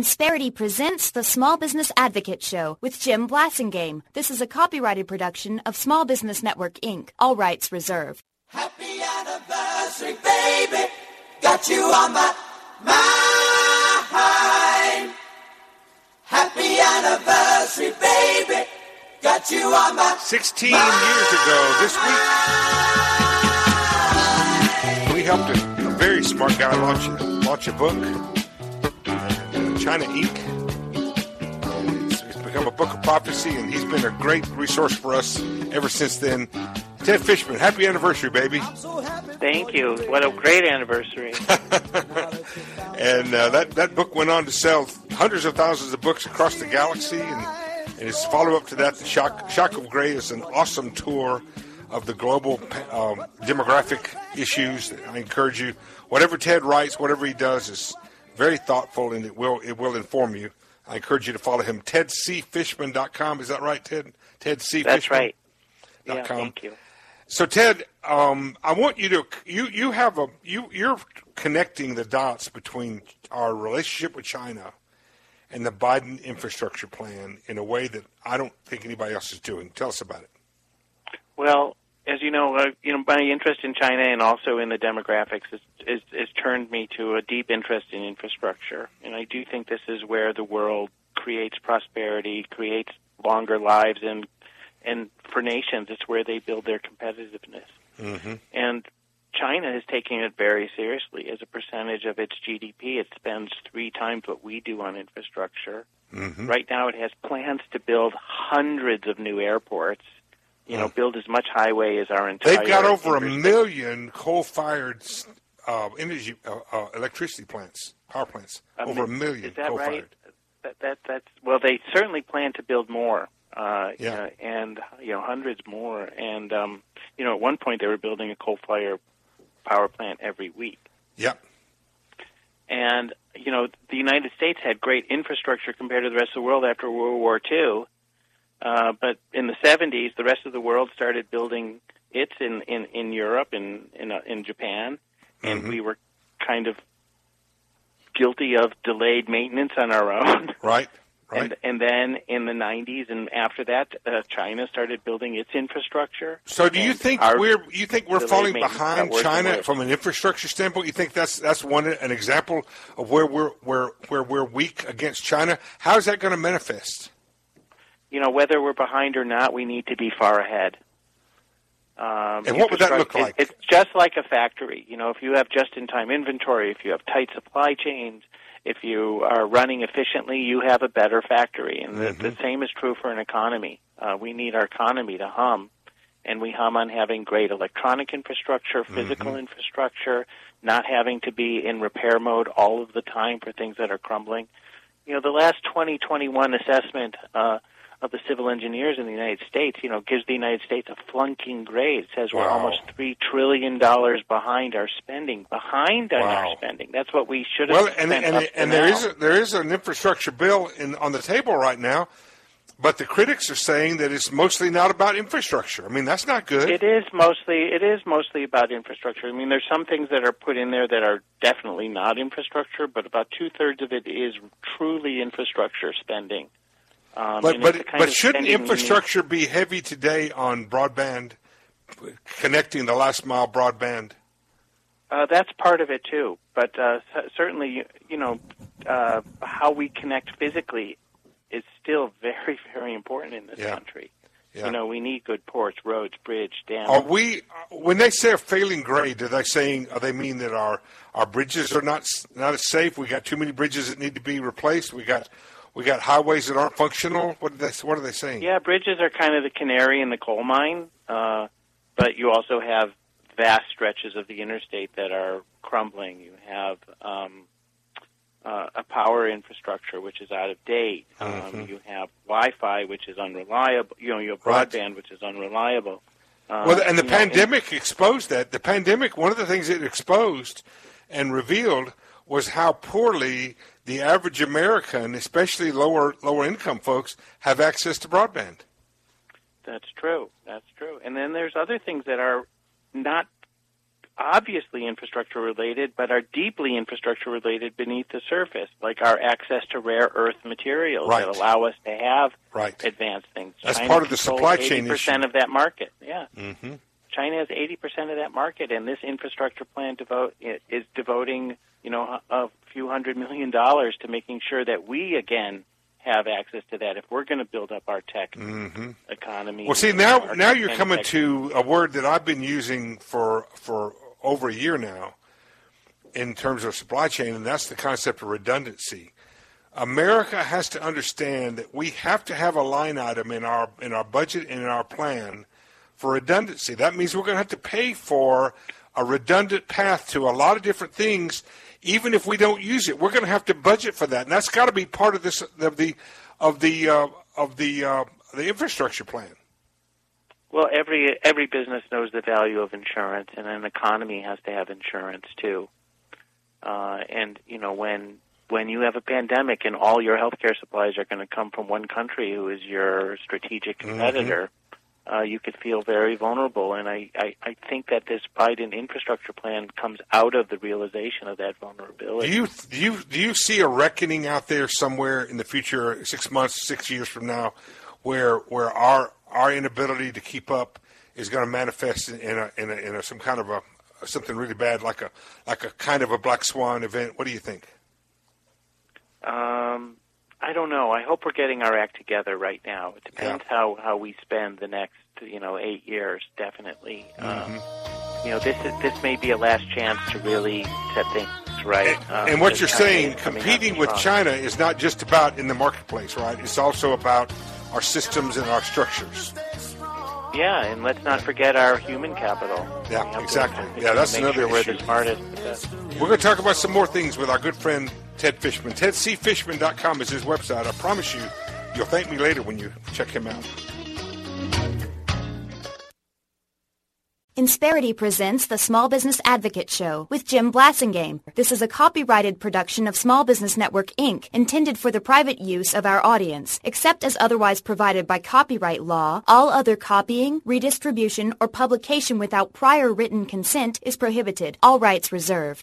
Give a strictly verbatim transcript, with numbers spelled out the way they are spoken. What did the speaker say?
Insperity presents the Small Business Advocate Show with Jim Blasingame. This is a copyrighted production of Small Business Network, Incorporated. All rights reserved. Happy anniversary, baby. Got you on my mind. Happy anniversary, baby. Got you on my sixteen years ago this week, we helped a, a very smart guy launch, launch a book, China Incorporated. It's, it's become a book of prophecy, and he's been a great resource for us ever since then. Ted Fishman, happy anniversary, baby. Thank you. What a great anniversary. And uh, that, that book went on to sell hundreds of thousands of books across the galaxy, and, and his follow-up to that, The Shock, Shock of Gray, is an awesome tour of the global um, demographic issues. I encourage you, whatever Ted writes, whatever he does is very thoughtful, and it will it will inform you. I encourage you to follow him, ted c fishman dot com. Is that right, Ted? ted c fishman. That's right. Yeah, thank you. So, Ted, um, I want you to you you have a you you're connecting the dots between our relationship with China and the Biden infrastructure plan in a way that I don't think anybody else is doing. Tell us about it. Well, as you know, uh, you know, my interest in China and also in the demographics is, is, is turned me to a deep interest in infrastructure, and I do think this is where the world creates prosperity, creates longer lives, and and for nations, it's where they build their competitiveness. Mm-hmm. And China is taking it very seriously. As a percentage of its G D P, it spends three times what we do on infrastructure. Mm-hmm. Right now, it has plans to build hundreds of new airports. You know, build as much highway as our entire. They've got over a million coal-fired uh, energy, uh, uh, electricity plants, power plants. Um, over a million is that coal-fired. Right? That, that that's well, they certainly plan to build more. Uh, yeah. uh, and you know, hundreds more. And um, you know, at one point they were building a coal-fired power plant every week. Yep. And you know, the United States had great infrastructure compared to the rest of the world after World War Two. Uh, but in the seventies, the rest of the world started building its in, in, in Europe and in, uh, in Japan, and mm-hmm. we were kind of guilty of delayed maintenance on our own. Right, right. And, and then in the nineties and after that, uh, China started building its infrastructure. So, do you think we're you think we're falling behind China from an infrastructure standpoint? You think that's that's one an example of where we're where where we're weak against China? How is that going to manifest? You know, whether we're behind or not, we need to be far ahead. Um, and what would that look like? It, it's just like a factory. You know, if you have just-in-time inventory, if you have tight supply chains, if you are running efficiently, you have a better factory. And mm-hmm. the, the same is true for an economy. Uh, we need our economy to hum, and we hum on having great electronic infrastructure, physical mm-hmm. infrastructure, not having to be in repair mode all of the time for things that are crumbling. You know, the last twenty twenty-one assessment uh, of the civil engineers in the United States, you know, gives the United States a flunking grade. It says we're wow. almost three trillion dollars behind our spending, behind on wow. our spending. That's what we should have well, spent and, and, up and, to and now. there is a, there is an infrastructure bill in, on the table right now, but the critics are saying that it's mostly not about infrastructure. I mean, that's not good. It is mostly it is mostly about infrastructure. I mean, there's some things that are put in there that are definitely not infrastructure, but about two-thirds of it is truly infrastructure spending. Um, but but, but shouldn't spending infrastructure be heavy today on broadband, connecting the last mile broadband? Uh, that's part of it too. But uh, certainly, you know, uh, how we connect physically is still very, very important in this yeah. country. Yeah. You know, we need good ports, roads, bridge, dams. Are we? When they say a failing grade, are they saying? Are they mean that our our bridges are not not as safe? We got too many bridges that need to be replaced. We got. We got highways that aren't functional. What are they, what are they saying? Yeah, bridges are kind of the canary in the coal mine, uh, but you also have vast stretches of the interstate that are crumbling. You have um, uh, a power infrastructure which is out of date. Um, mm-hmm. You have Wi-Fi which is unreliable. You know, you have broadband right. which is unreliable. Uh, well, and the pandemic know, and, exposed that. The pandemic, one of the things it exposed and revealed was how poorly the average American, especially lower lower income folks, have access to broadband. That's true. That's true. And then there's other things that are not obviously infrastructure related, but are deeply infrastructure related beneath the surface, like our access to rare earth materials right. that allow us to have right. advanced things. That's China part of the supply chain issue. eighty percent of that market. Yeah. Mm-hmm. China has eighty percent of that market, and this infrastructure plan devote, is devoting, you know, a few hundred million dollars to making sure that we, again, have access to that if we're going to build up our tech mm-hmm. economy. Well, see, now now you're coming tech. to a word that I've been using for for over a year now in terms of supply chain, and that's the concept of redundancy. America has to understand that we have to have a line item in our in our budget and in our plan for redundancy. That means we're going to have to pay for a redundant path to a lot of different things. Even if we don't use it, we're going to have to budget for that, and that's got to be part of this of the of the uh, of the uh, the infrastructure plan. Well, every every business knows the value of insurance, and an economy has to have insurance too. Uh, and you know, when when you have a pandemic and all your healthcare supplies are going to come from one country who is your strategic competitor. Mm-hmm. Uh, you could feel very vulnerable, and I, I, I think that this Biden infrastructure plan comes out of the realization of that vulnerability. Do you do you do you see a reckoning out there somewhere in the future, six months, six years from now, where where our our inability to keep up is going to manifest in a in a, in a some kind of a something really bad, like a like a kind of a black swan event? What do you think? Um. I don't know. I hope we're getting our act together right now. It depends yeah. how, how we spend the next, you know, eight years, definitely. Mm-hmm. Um, you know, this is, this may be a last chance to really set things right. And, um, and what you're saying, competing with China is not just about in the marketplace, right? It's also about our systems and our structures. Yeah, and let's not forget our human capital. Yeah, exactly. To, yeah, that's another sure issue. We're the smartest. The best. We're going to talk about some more things with our good friend Ted Fishman. Ted C Fishman dot com is his website. I promise you, you'll thank me later when you check him out. Insperity presents the Small Business Advocate Show with Jim Blasingame. This is a copyrighted production of Small Business Network, Incorporated, intended for the private use of our audience. Except as otherwise provided by copyright law, all other copying, redistribution, or publication without prior written consent is prohibited. All rights reserved.